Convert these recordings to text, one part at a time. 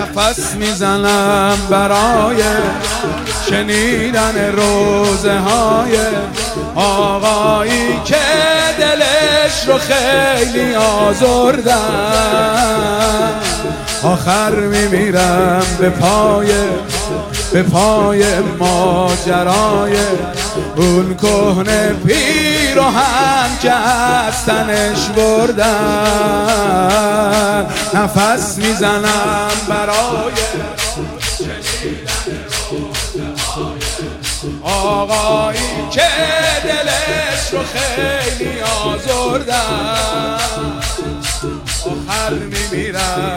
نفس میزنم برای شنیدن روزه های آقایی که دلش رو خیلی آزردن. آخر میمیرم به پای ماجرای اون کهنه پیراهن که از تنش بردن. نفس میزنم برای آقایی که دلش رو خیلی آزردن. آخر میمیرم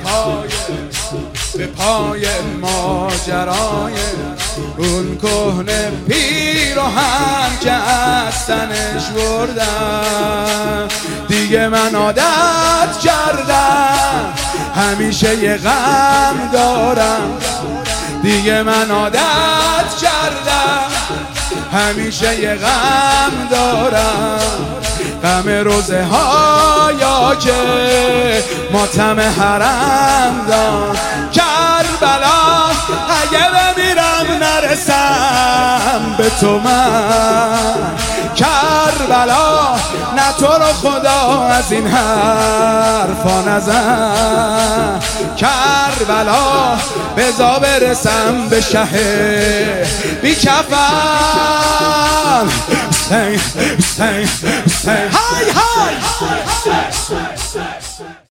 به پای ماجرای اون کهنه پیراهن که از تنش بردم. دیگه من عادت کردم همیشه یه غم دارم. دیگه من عادت کردم همیشه یه غم دارم. غم روزه هایا که ماتم حرم دار. کربلا اگه بمیرم نرسم به تو من. کربلا نه تو رو خدا از این حرفا نزن. کربلا بذار برسم به شه بی کفن. های های